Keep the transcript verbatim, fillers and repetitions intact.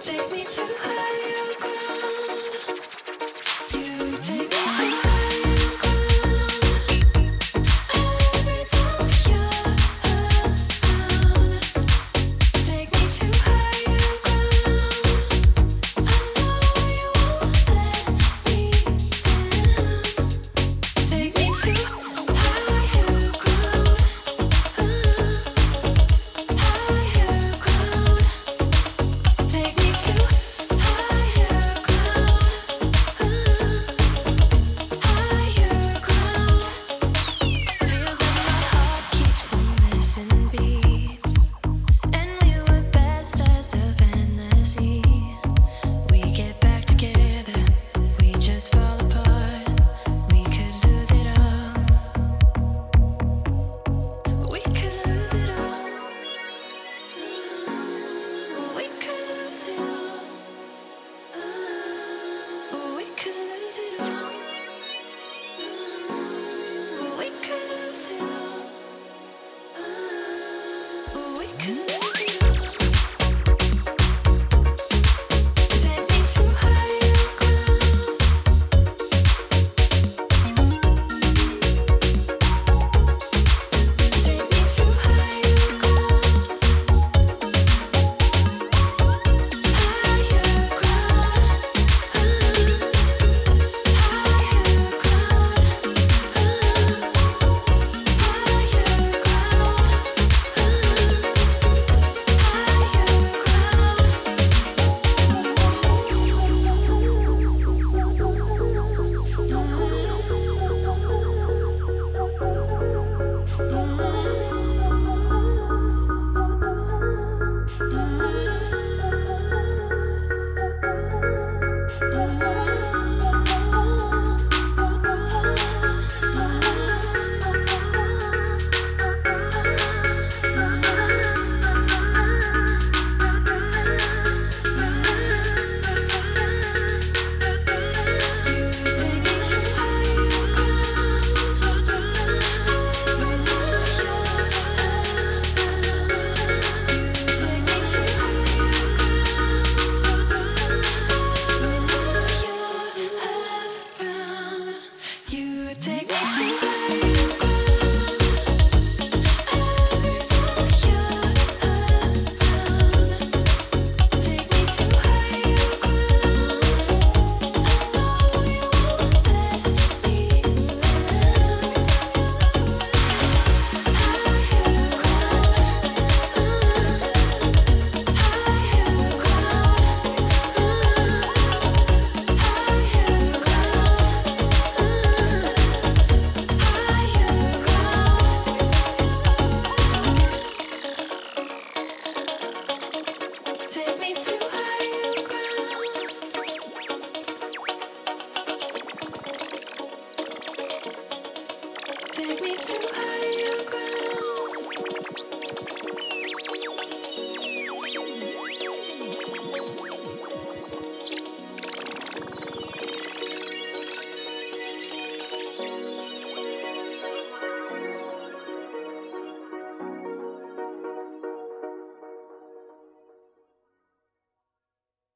Take me to higher ground. You take me to higher ground. Every time you're around, take me to higher ground. I know you won't let me down. Take me to higher ground. Higher ground. Take me to higher ground. Higher ground. Feels like my heart keeps on missing beats, and we were best as a fantasy. We get back together, we just fall apart. We could lose it all. We could lose it all. We could lose it all. We could lose it all. We could lose it all. We could lose it all.